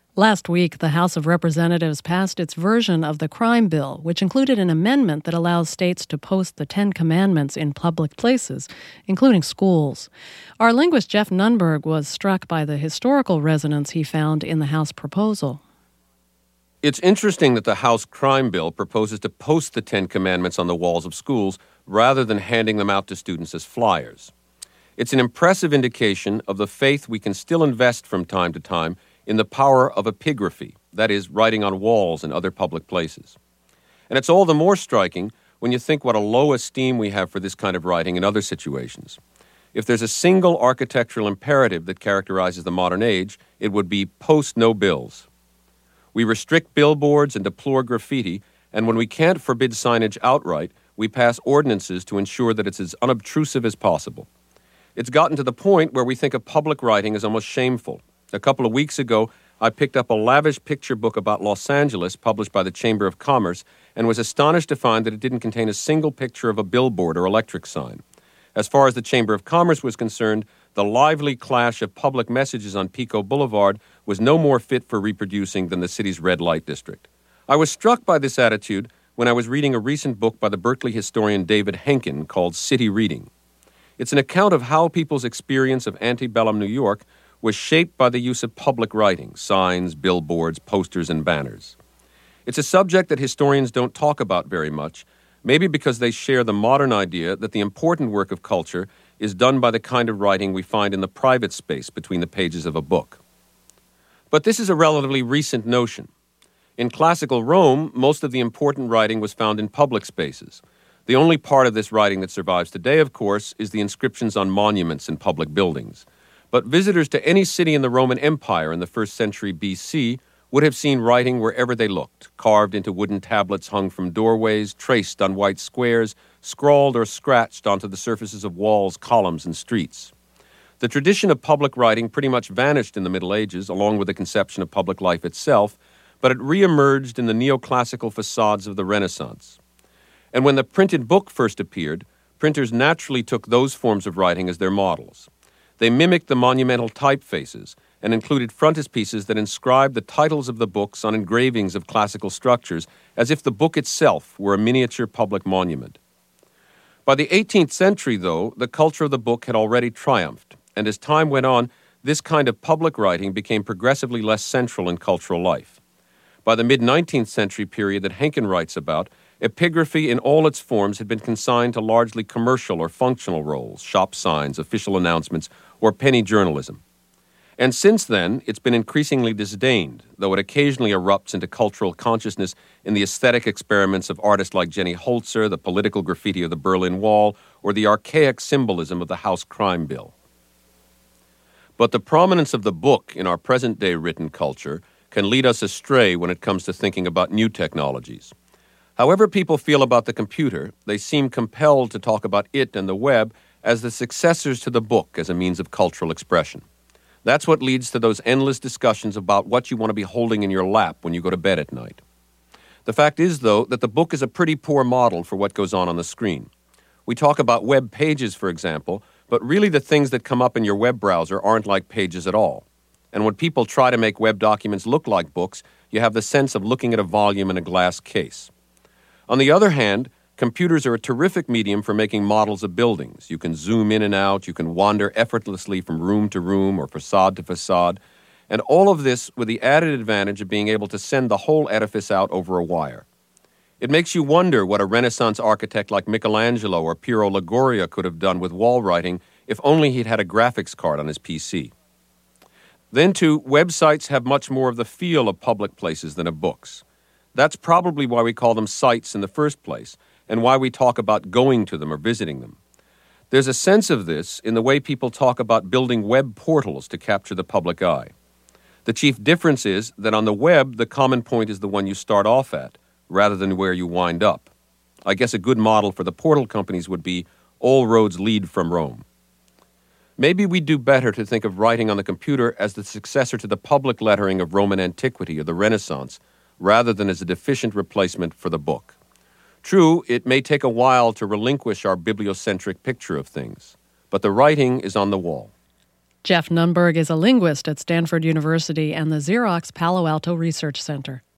Last week, the House of Representatives passed its version of the crime bill, which included an amendment that allows states to post the Ten Commandments in public places, including schools. Our linguist Jeff Nunberg was struck by the historical resonance he found in the House proposal. It's interesting that the House crime bill proposes to post the Ten Commandments on the walls of schools rather than handing them out to students as flyers. It's an impressive indication of the faith we can still invest from time to time in the power of epigraphy, that is, writing on walls and other public places. And it's all the more striking when you think what a low esteem we have for this kind of writing in other situations. If there's a single architectural imperative that characterizes the modern age, it would be post no bills. We restrict billboards and deplore graffiti, and when we can't forbid signage outright, we pass ordinances to ensure that it's as unobtrusive as possible. It's gotten to the point where we think of public writing as almost shameful. A couple of weeks ago, I picked up a lavish picture book about Los Angeles published by the Chamber of Commerce and was astonished to find that it didn't contain a single picture of a billboard or electric sign. As far as the Chamber of Commerce was concerned, the lively clash of public messages on Pico Boulevard was no more fit for reproducing than the city's red light district. I was struck by this attitude when I was reading a recent book by the Berkeley historian David Henkin called City Reading. It's an account of how people's experience of antebellum New York was shaped by the use of public writing, signs, billboards, posters, and banners. It's a subject that historians don't talk about very much, maybe because they share the modern idea that the important work of culture is done by the kind of writing we find in the private space between the pages of a book. But this is a relatively recent notion. In classical Rome, most of the important writing was found in public spaces. The only part of this writing that survives today, of course, is the inscriptions on monuments and public buildings. But visitors to any city in the Roman Empire in the 1st century BC would have seen writing wherever they looked, carved into wooden tablets hung from doorways, traced on white squares, scrawled or scratched onto the surfaces of walls, columns, and streets. The tradition of public writing pretty much vanished in the Middle Ages, along with the conception of public life itself, but it reemerged in the neoclassical facades of the Renaissance. And when the printed book first appeared, printers naturally took those forms of writing as their models. They mimicked the monumental typefaces and included frontispieces that inscribed the titles of the books on engravings of classical structures as if the book itself were a miniature public monument. By the 18th century, though, the culture of the book had already triumphed, and as time went on, this kind of public writing became progressively less central in cultural life. By the mid-19th century period that Henkin writes about, epigraphy in all its forms had been consigned to largely commercial or functional roles, shop signs, official announcements, or penny journalism. And since then, it's been increasingly disdained, though it occasionally erupts into cultural consciousness in the aesthetic experiments of artists like Jenny Holzer, the political graffiti of the Berlin Wall, or the archaic symbolism of the House crime bill. But the prominence of the book in our present-day written culture can lead us astray when it comes to thinking about new technologies. However people feel about the computer, they seem compelled to talk about it and the web as the successors to the book as a means of cultural expression. That's what leads to those endless discussions about what you want to be holding in your lap when you go to bed at night. The fact is, though, that the book is a pretty poor model for what goes on the screen. We talk about web pages, for example, but really the things that come up in your web browser aren't like pages at all. And when people try to make web documents look like books, you have the sense of looking at a volume in a glass case. On the other hand, computers are a terrific medium for making models of buildings. You can zoom in and out, you can wander effortlessly from room to room or facade to facade, and all of this with the added advantage of being able to send the whole edifice out over a wire. It makes you wonder what a Renaissance architect like Michelangelo or Piero Lagoria could have done with wall writing if only he'd had a graphics card on his PC. Then, too, websites have much more of the feel of public places than of books. That's probably why we call them sites in the first place, and why we talk about going to them or visiting them. There's a sense of this in the way people talk about building web portals to capture the public eye. The chief difference is that on the web, the common point is the one you start off at, rather than where you wind up. I guess a good model for the portal companies would be all roads lead from Rome. Maybe we'd do better to think of writing on the computer as the successor to the public lettering of Roman antiquity or the Renaissance, rather than as a deficient replacement for the book. True, it may take a while to relinquish our bibliocentric picture of things, but the writing is on the wall. Jeff Nunberg is a linguist at Stanford University and the Xerox Palo Alto Research Center.